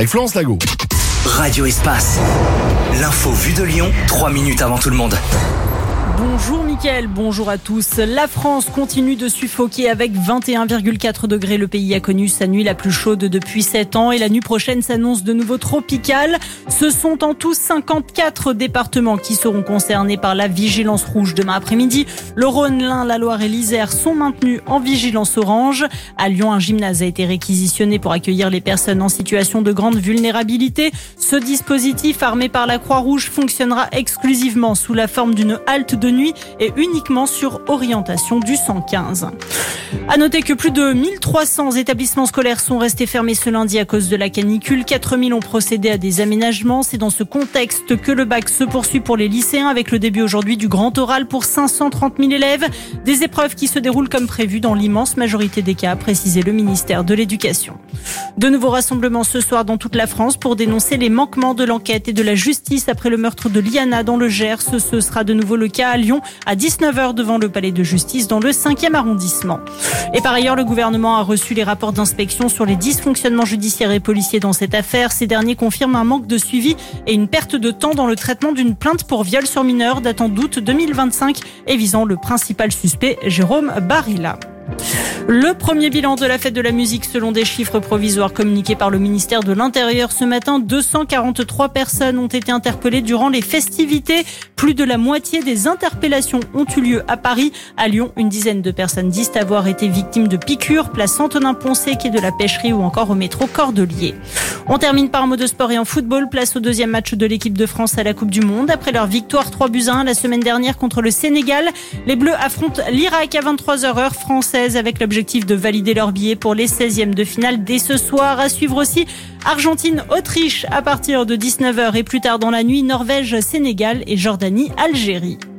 avec Florence Lago. Radio Espace. L'info vue de Lyon, 3 minutes avant tout le monde. Bonjour Mickaël, bonjour à tous. La France continue de suffoquer avec 21,4 degrés. Le pays a connu sa nuit la plus chaude depuis 7 ans et la nuit prochaine s'annonce de nouveau tropicale. Ce sont en tout 54 départements qui seront concernés par la vigilance rouge demain après-midi. Le Rhône, l'Ain, la Loire et l'Isère sont maintenus en vigilance orange. À Lyon, un gymnase a été réquisitionné pour accueillir les personnes en situation de grande vulnérabilité. Ce dispositif armé par la Croix-Rouge fonctionnera exclusivement sous la forme d'une halte de nuit et uniquement sur orientation du 115. À noter que plus de 1300 établissements scolaires sont restés fermés ce lundi à cause de la canicule. 4000 ont procédé à des aménagements. C'est dans ce contexte que le bac se poursuit pour les lycéens avec le début aujourd'hui du grand oral pour 530 000 élèves. Des épreuves qui se déroulent comme prévu dans l'immense majorité des cas, a précisé le ministère de l'Éducation. De nouveaux rassemblements ce soir dans toute la France pour dénoncer les manquements de l'enquête et de la justice après le meurtre de Liana dans le Gers. Ce sera de nouveau le cas à Lyon à 19h devant le palais de justice dans le 5e arrondissement. Et par ailleurs, le gouvernement a reçu les rapports d'inspection sur les dysfonctionnements judiciaires et policiers dans cette affaire. Ces derniers confirment un manque de suivi et une perte de temps dans le traitement d'une plainte pour viol sur mineur datant d'août 2025 et visant le principal suspect, Jérôme Barilla. Le premier bilan de la fête de la musique selon des chiffres provisoires communiqués par le ministère de l'Intérieur ce matin, 243 personnes ont été interpellées durant les festivités. Plus de la moitié des interpellations ont eu lieu à Paris. À Lyon, une dizaine de personnes disent avoir été victimes de piqûres, place Antonin-Poncé, quai de la Pêcherie ou encore au métro Cordelier. On termine par un mot de sport et en football. Place au deuxième match de l'équipe de France à la Coupe du Monde. Après leur victoire 3-1 la semaine dernière contre le Sénégal, les Bleus affrontent l'Irak à 23h heure française avec l'objectif de valider leur billet pour les 16e de finale dès ce soir. À suivre aussi Argentine-Autriche à partir de 19h et plus tard dans la nuit, Norvège-Sénégal et Jordanie-Algérie.